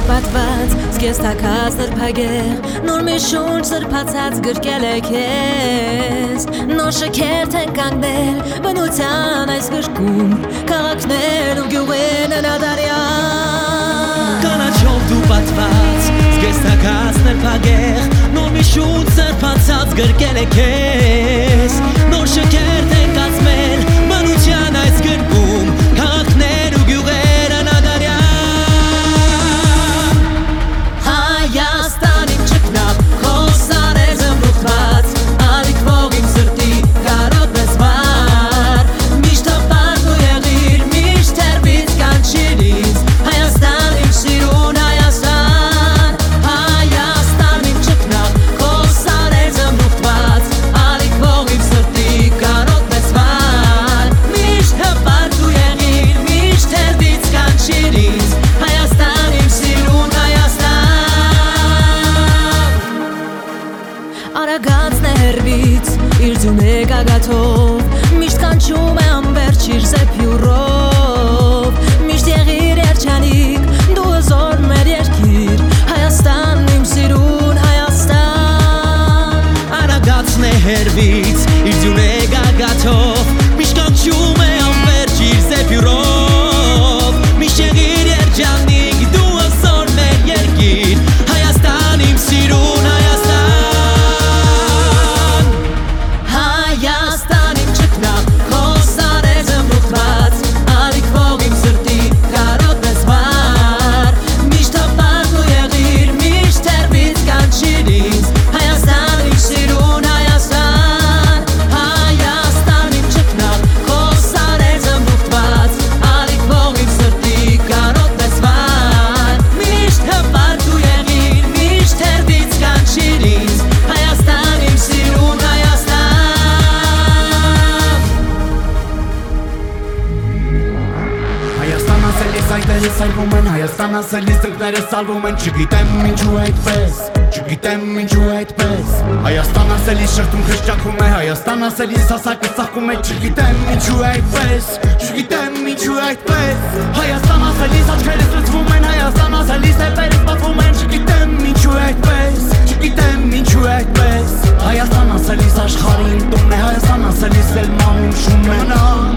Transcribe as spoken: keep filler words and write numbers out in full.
պատված զգեստակած նրբագեղ նոր մի շունչ սրբացած գրկել է քեզ նոր շքերթ են կանգնել բնության այս գրկում քաղաքներ ու գյուղերն են ադարյան կանաչով դու պատված զգեստակած նրբագեղ նոր մի շունչ սրբացած գրկել է քեզ նոր շքերթ են կազմել բնության այս գրկում քաղաքներ ու գյուղերն ադարյան Արագածն է հեռվից իր ձյունե գագաթով միշտ կանչում է անվերջ իր զեփյուրով միշտ եղիր երջանիկ դու հզոր մեր երկիր Հայաստան իմ սիրուն Հայաստան Արագածն է հեռվից իր ձյունե գագաթով միշտ կանչում է անվերջ իր զեփյուրով միշտ եղիր երջանիկ դու հզոր մեր երկիր Հայաստան իմ սիրուն Սալվում են Հայաստան ասելիս դրկները սալվում են Չգիտեմ ինչու այդպես, չգիտեմ ինչու այդպես Հայաստան ասելիս շրտում քրճակվում է Հայաստան ասելիս հասակը ծաղկում է Չգիտեմ ինչու այդպես, չգիտեմ ինչու այդպես Հայաստան ասելիս աչքերս լցվում են Հայաստան ասելիս հետերս պատվում են Չգիտեմ ինչու այդպես, չգիտեմ ինչու այդպես Հայաստան ասելիս աշխարհի տունն է Հայաստան ասելիս էլ մահում շում է